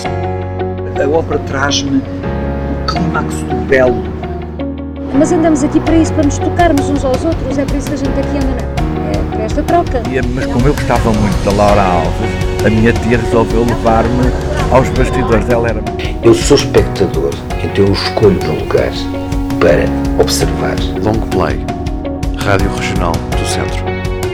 A ópera traz-me o clímax do belo. Mas andamos aqui para isso, para nos tocarmos uns aos outros, é por isso que a gente aqui anda, é para esta troca. Mas como eu gostava muito da Laura Alves, a minha tia resolveu levar-me aos bastidores. Ela era... Eu sou espectador, então eu escolho um lugar para observar. Long Play, Rádio Regional do Centro.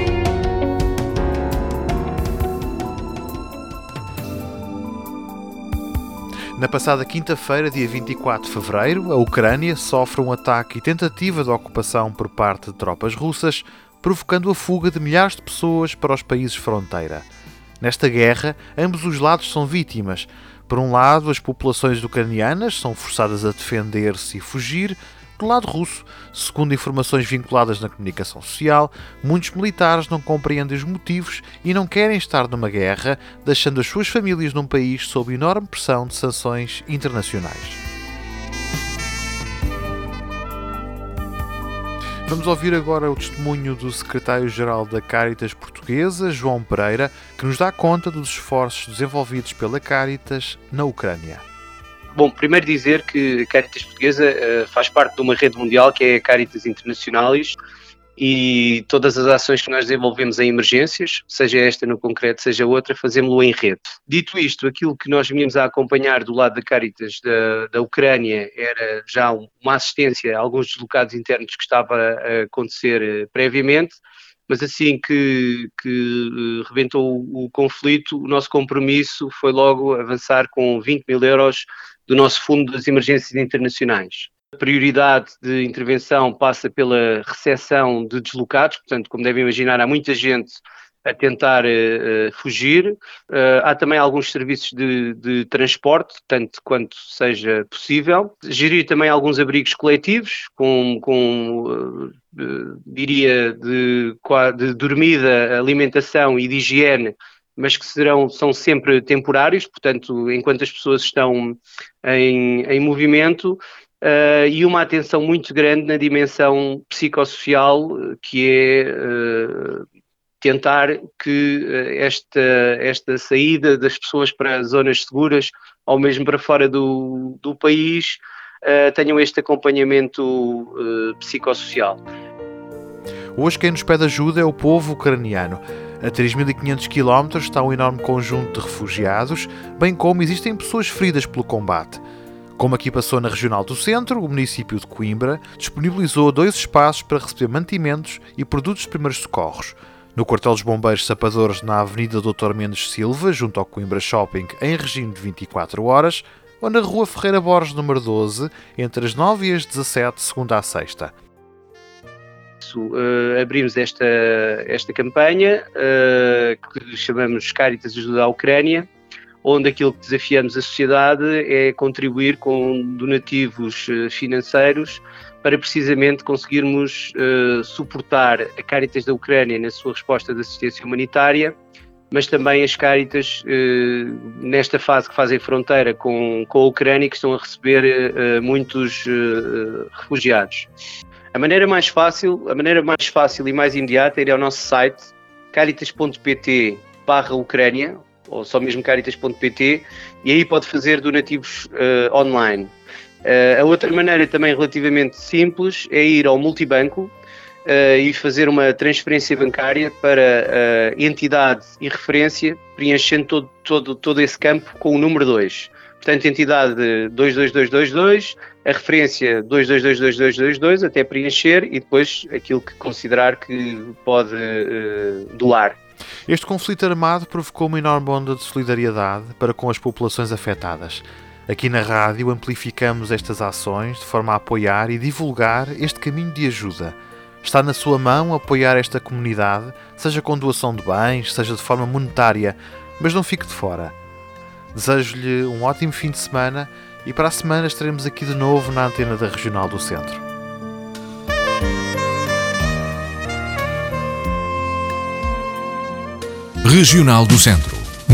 Na passada quinta-feira, dia 24 de fevereiro, a Ucrânia sofre um ataque e tentativa de ocupação por parte de tropas russas, provocando a fuga de milhares de pessoas para os países fronteira. Nesta guerra, ambos os lados são vítimas. Por um lado, as populações ucranianas são forçadas a defender-se e fugir. Do lado russo, segundo informações vinculadas na comunicação social, muitos militares não compreendem os motivos e não querem estar numa guerra, deixando as suas famílias num país sob enorme pressão de sanções internacionais. Vamos ouvir agora o testemunho do secretário-geral da Cáritas Portuguesa, João Pereira, que nos dá conta dos esforços desenvolvidos pela Cáritas na Ucrânia. Bom, primeiro dizer que a Cáritas Portuguesa faz parte de uma rede mundial que é a Cáritas Internacionalis e todas as ações que nós desenvolvemos em emergências, seja esta no concreto, seja outra, fazemos-lo em rede. Dito isto, aquilo que nós vínhamos a acompanhar do lado da Cáritas da Ucrânia era já uma assistência a alguns deslocados internos que estava a acontecer previamente, mas assim que rebentou o conflito, o nosso compromisso foi logo avançar com 20 mil euros do nosso Fundo das Emergências Internacionais. A prioridade de intervenção passa pela recepção de deslocados, portanto, como devem imaginar, há muita gente a tentar fugir. Há também alguns serviços de transporte, tanto quanto seja possível. Gerir também alguns abrigos coletivos, diria, de dormida, alimentação e de higiene, mas que são sempre temporários, portanto, enquanto as pessoas estão em movimento, e uma atenção muito grande na dimensão psicossocial, que é tentar que esta saída das pessoas para zonas seguras, ou mesmo para fora do país, tenham este acompanhamento psicossocial. Hoje quem nos pede ajuda é o povo ucraniano. A 3.500 km está um enorme conjunto de refugiados, bem como existem pessoas feridas pelo combate. Como aqui passou na Regional do Centro, o município de Coimbra disponibilizou 2 espaços para receber mantimentos e produtos de primeiros socorros. No quartel dos bombeiros Sapadores, na Avenida Dr. Mendes Silva, junto ao Coimbra Shopping, em regime de 24 horas, ou na Rua Ferreira Borges, número 12, entre as 9 e as 17, segunda à sexta. Abrimos esta campanha que chamamos Cáritas Ajuda à Ucrânia, onde aquilo que desafiamos a sociedade é contribuir com donativos financeiros para precisamente conseguirmos suportar a Cáritas da Ucrânia na sua resposta de assistência humanitária, mas também as Cáritas nesta fase que fazem fronteira com a Ucrânia, que estão a receber muitos refugiados. A maneira mais fácil e mais imediata é ir ao nosso site caritas.pt/Ucrânia, ou só mesmo caritas.pt, e aí pode fazer donativos online. A outra maneira também relativamente simples é ir ao multibanco e fazer uma transferência bancária para entidade e referência, preenchendo todo esse campo com o número 2. Portanto, entidade 22222, a referência 2222222 até preencher e depois aquilo que considerar que pode doar. Este conflito armado provocou uma enorme onda de solidariedade para com as populações afetadas. Aqui na rádio amplificamos estas ações de forma a apoiar e divulgar este caminho de ajuda. Está na sua mão apoiar esta comunidade, seja com doação de bens, seja de forma monetária, mas não fique de fora. Desejo-lhe um ótimo fim de semana e para a semana estaremos aqui de novo na antena da Regional do Centro. Regional do Centro,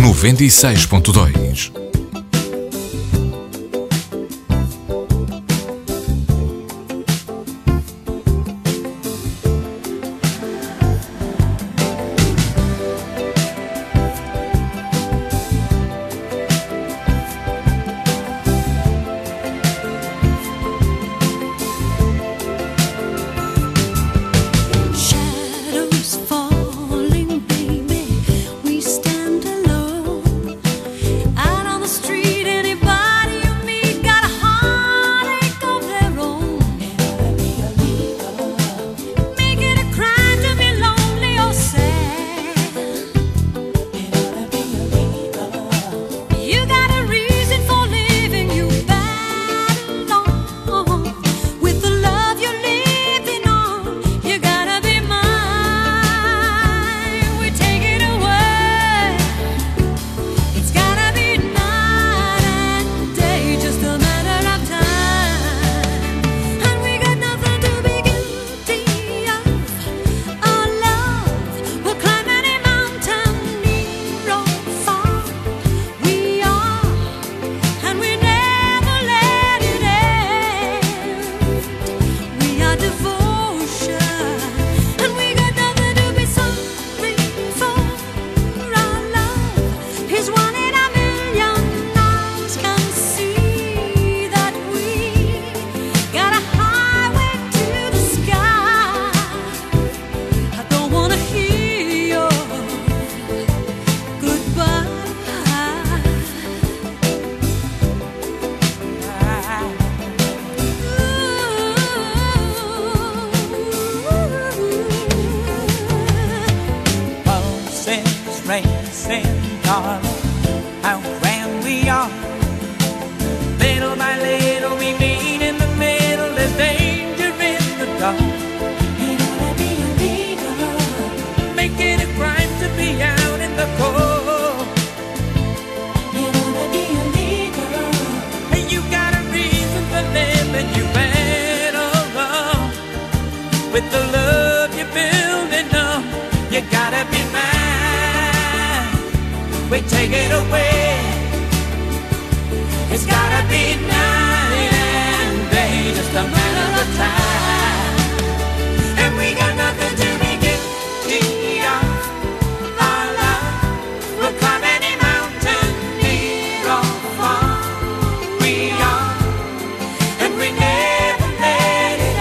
96.2. how grand we are. Little by little we meet in the middle. There's danger in the dark. It ought to be illegal, make it a crime to be out in the cold. It ought to be illegal, and you got a reason for living. You better run with the love you're building up. You gotta be mine. We take it away. It's gotta be night and day, just a matter of time. And we got nothing to be guilty of. Our love will climb any mountain, near or far. We are, and we never let it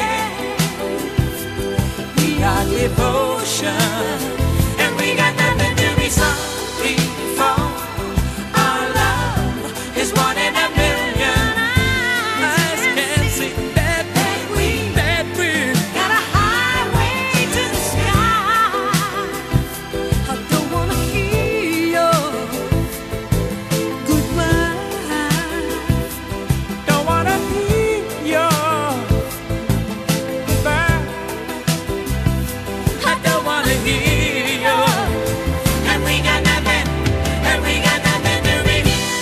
end. We are devotion, and we got nothing to be sorry for. Our love is one in a million. Eyes can't see that we got a highway to the sky. I don't wanna hear your goodbye. Don't wanna hear your goodbye. I don't wanna hear your. And we got nothing, and we got nothing to be.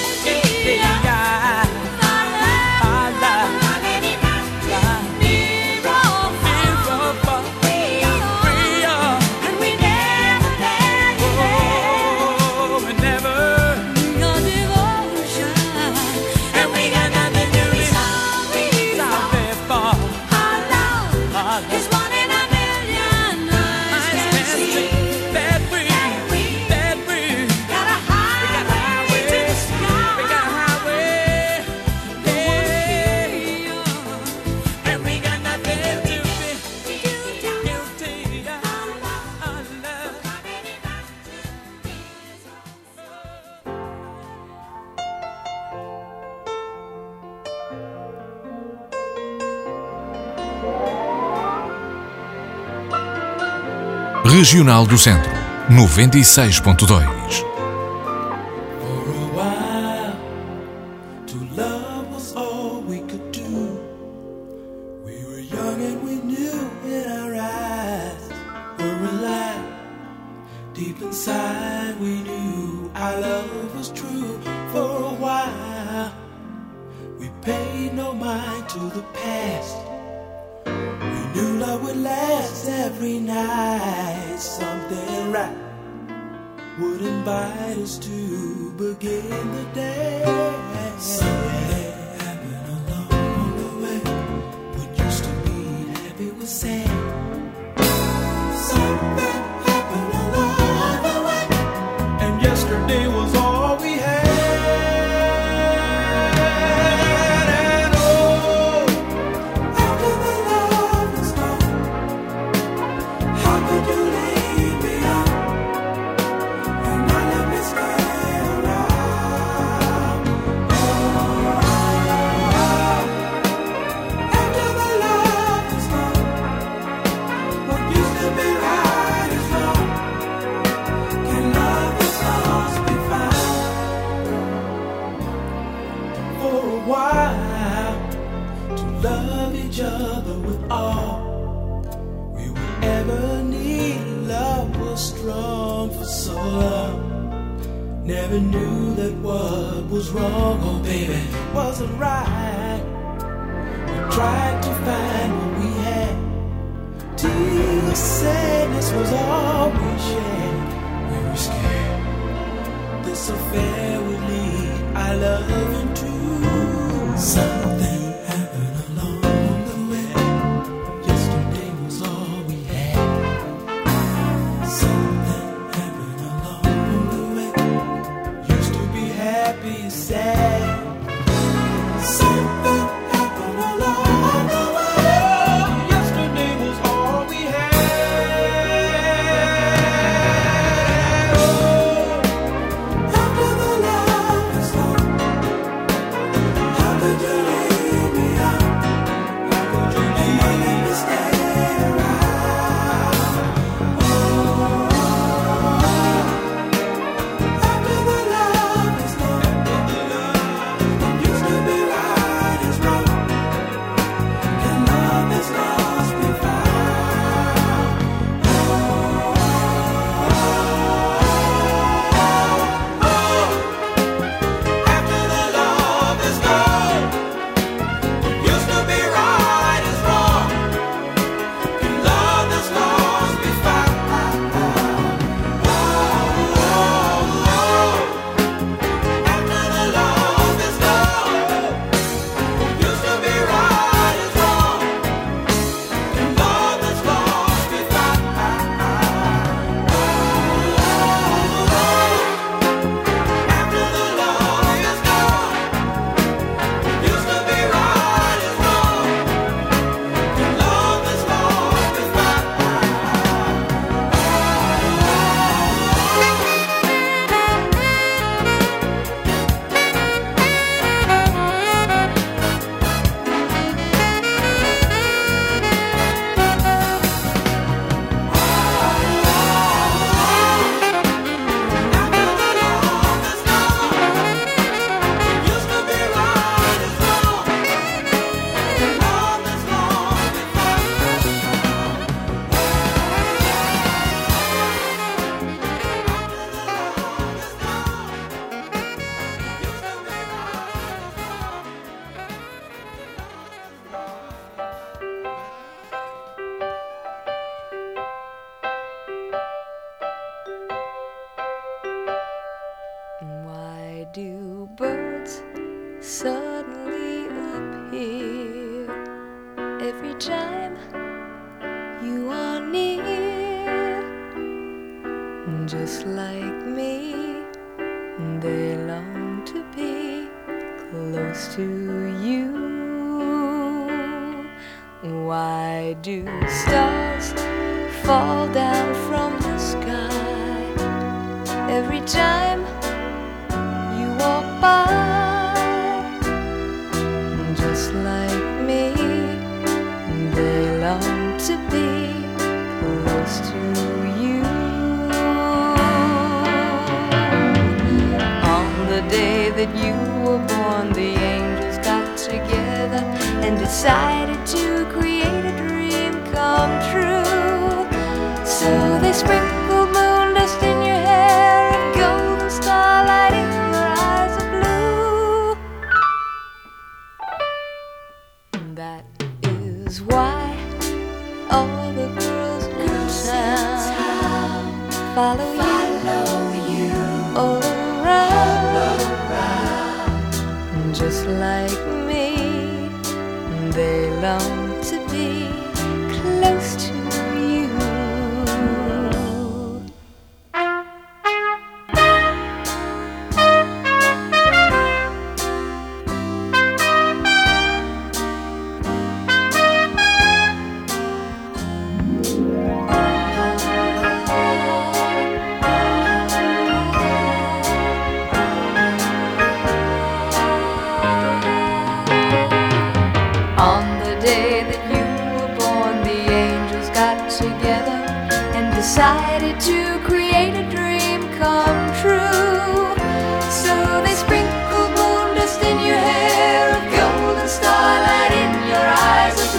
Regional do Centro, 96.2. Never knew that what was wrong, oh baby, wasn't right. We tried to find what we had, till sadness was all we shared. We were scared this affair would lead our love into something happened along the way. Yesterday was all we had. Something happened along the way. Used to be happy, sad. Something happened along the way. Yesterday was all we had. Oh, after the love is gone, how could you leave me out? How could you leave me stay around? Oh, after the love Why do birds suddenly appear every time you are near? Just like me, they long to be close to you. Why do stars fall down from the sky every time you walk by? Just like me, they long to be close to you. On the day that you were born, the angels got together and decided to create a dream come true. So they sprinkled moon dust in your hair and golden starlight in your eyes of blue. That is why all the girls in town follow you all around. Just like me, they long to be close to you. Decided to create a dream come true. So they sprinkled moon dust in your hair, a golden starlight in your eyes of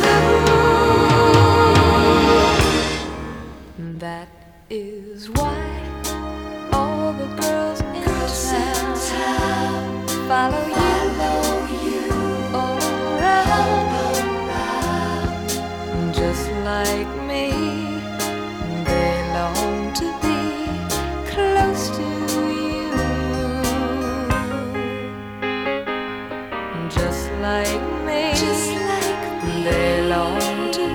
blue. That is why all the girls in town follow you all around. Just like me, to be close to you. Just like me, they long to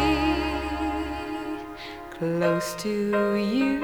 be close to you.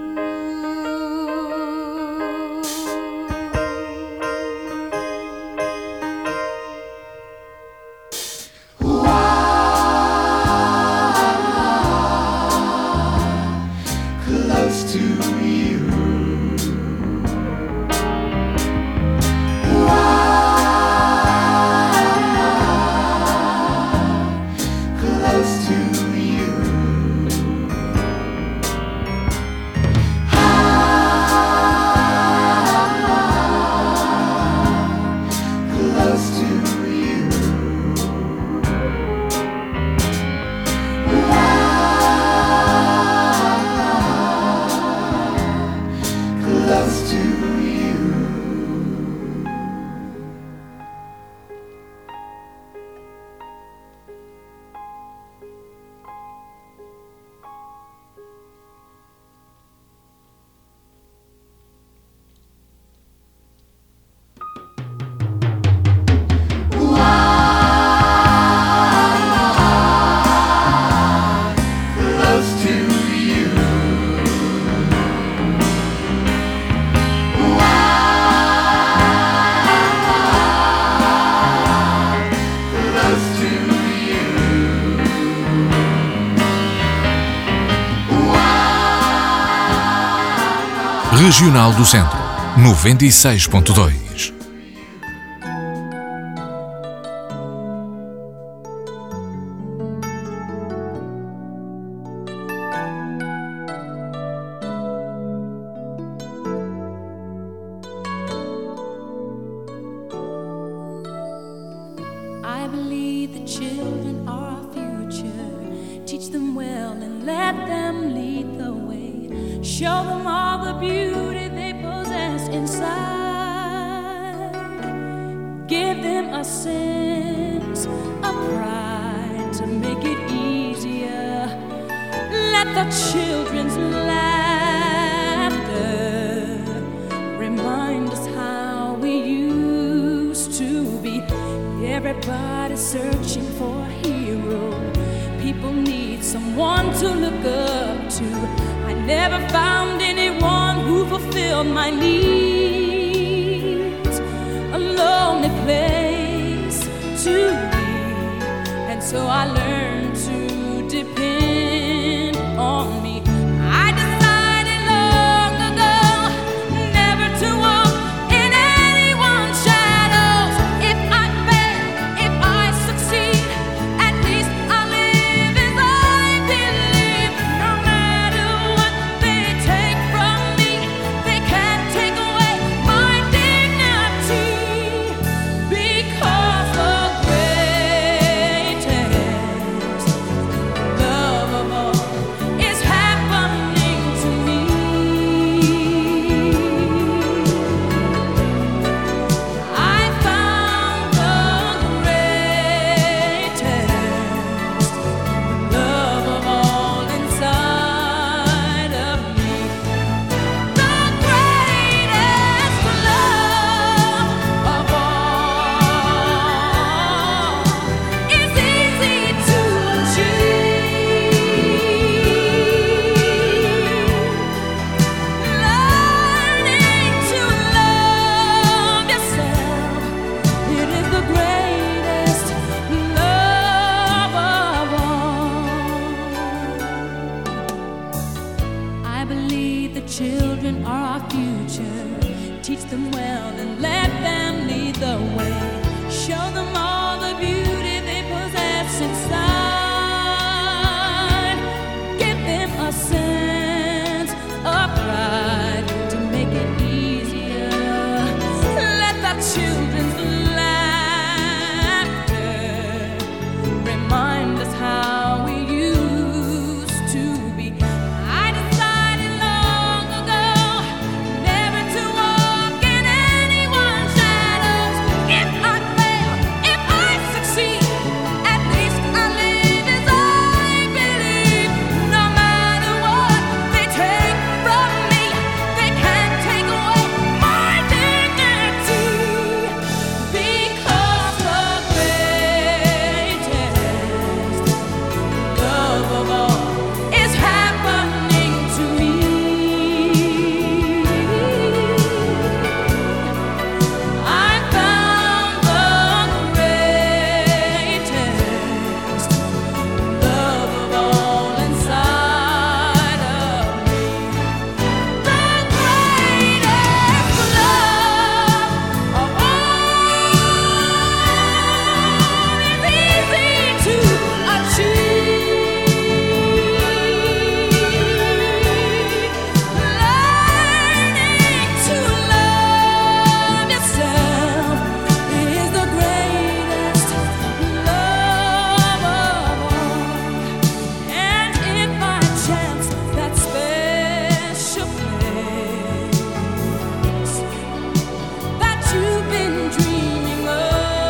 Regional do Centro, 96.2. I believe the children are our future. Teach them well and let them lead the way. Show them all the beauty they possess inside. Give them a sense of pride to make it easier. Let the children's laughter remind us Everybody's searching for a hero. People need someone to look up to. I never found anyone who fulfilled my needs. A lonely place to be, and so I learned to depend on me. I decided long ago never to walk in anyone's shadows. If I fail, if I succeed, at least I'll live as I believe. No matter what they take from me, they can't take away my dignity. Because the greatest love of all is happening to me. I found the greatest love of all inside of me. The greatest love of all is easy to achieve. Learning to love yourself, it is the greatest love of all. I believe the children are our future. Teach them well and let them lead the way. Show them all the beauty they possess inside. Give them a sense of pride to make it easier. Let the children's laughter remind us how we used to be. I decided long ago never to walk in anyone's shadows. If I fail, if I succeed, at least I live as I believe. No matter what they take from me, they can't take away my dignity. Because the greatest love of all is happening to me. I found the greatest love of all inside of me. The greatest love of all is easy to achieve. Learning to love yourself is the greatest love of all. And if by chance that special place that you've been dreaming of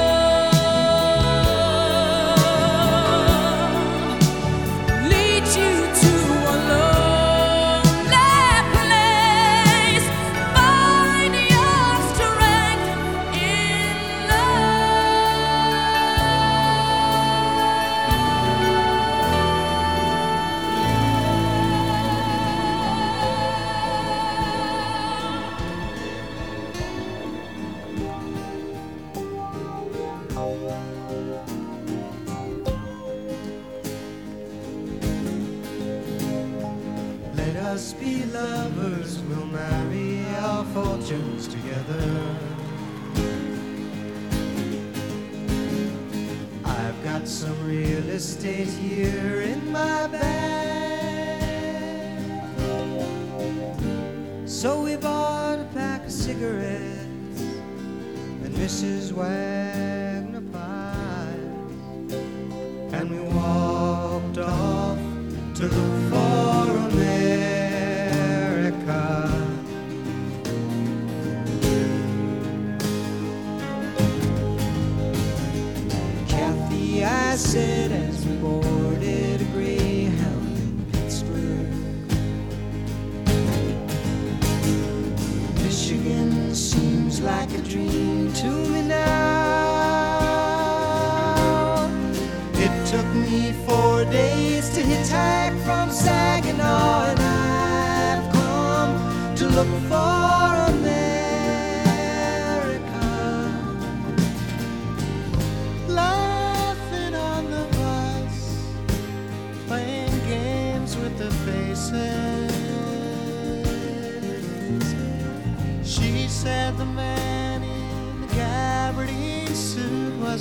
leads you to a lonely place, find your strength in Let us be lovers, we'll marry our fortunes together. I've got some real estate here in my bag. So we bought a pack of cigarettes and Mrs. Wagner pies, and we walked off to look for America. Kathy, I said as we boarded a Greyhound in Pittsburgh, Michigan seems like a dream to me now.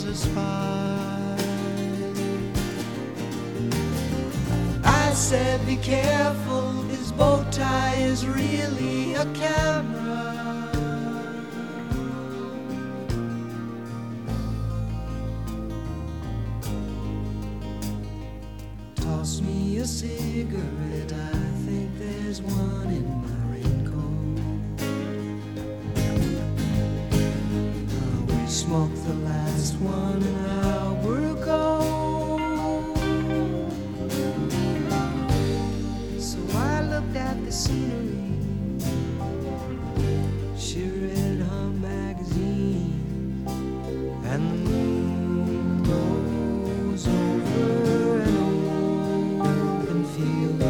satisfied. I said, be careful, his bow tie is really a camera. Toss me a cigarette, I think there's one in my raincoat. We smoke the last one and out we'll go. So I looked at the scenery. She read her magazine, and the moon goes over an open field.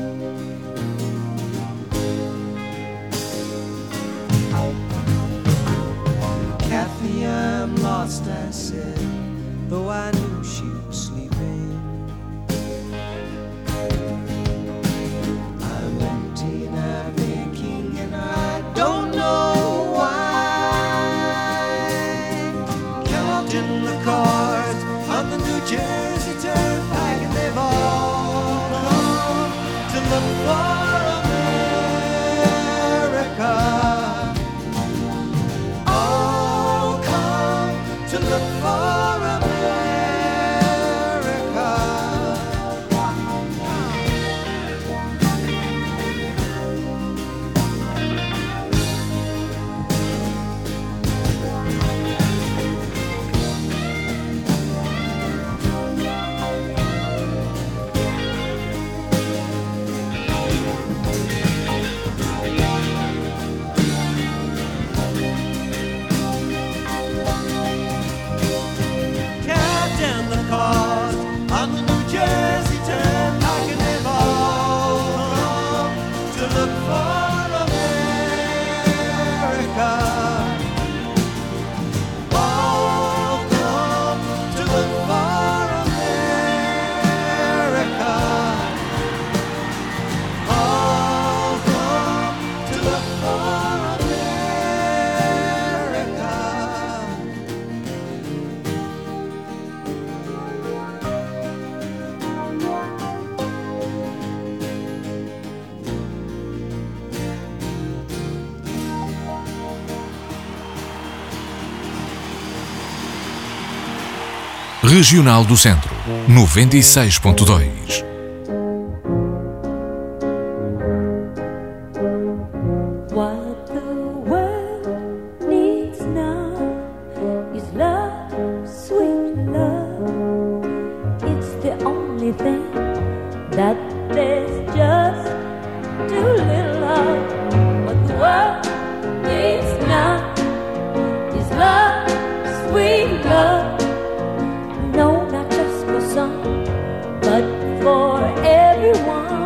Kathy, I'm lost, I said, though I knew she was sleeping. I'm empty and I'm aching, and I don't know why. Counting the cars on the New Jersey Turnpike, and they've all come to look for America. All come to look for America. Count down the cars on the New Jersey Turnpike, and they've all come to look for America. All come to look for America. All come to look for America. Regional do Centro, 96.2. What the world needs now is love, sweet love. It's the only thing that there's just too little of. What the world needs now is love, sweet love. No, not just for some, but for everyone.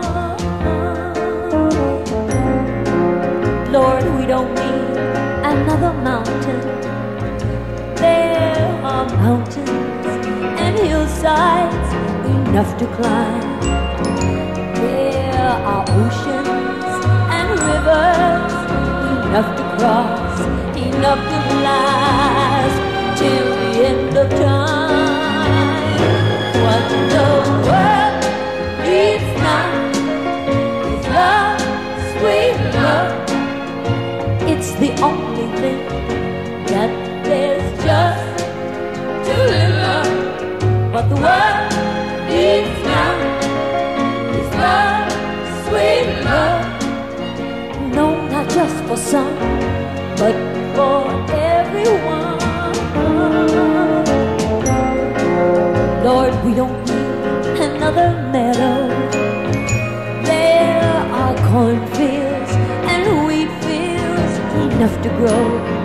Lord, we don't need another mountain. There are mountains and hillsides enough to climb. There are oceans and rivers enough to cross, enough to last till the end of time. What the world needs now is love, sweet love. It's the only thing that there's just too little of. What the world needs now is love, sweet love. No, not just for some, but for everyone. Lord, we don't need another meadow. There are cornfields and wheat fields enough to grow.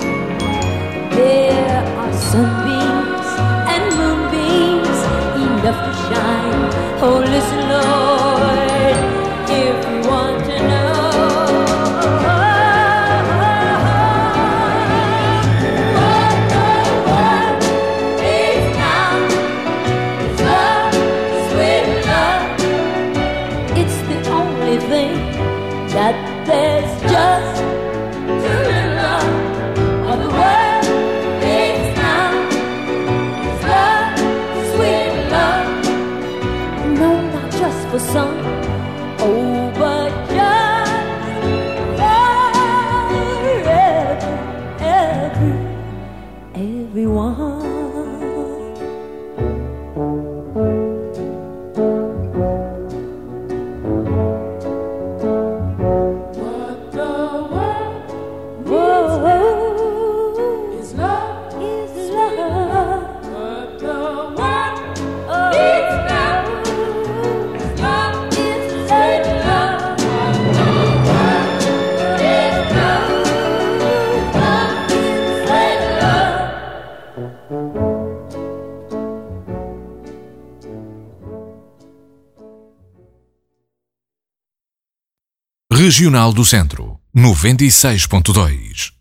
There are sunbeams and moonbeams enough to shine. Oh, listen, Lord, if you want to know. What the world needs now is love, sweet love. It's the only thing that there's just too little of. What the world needs now is love. Regional do Centro, 96.2.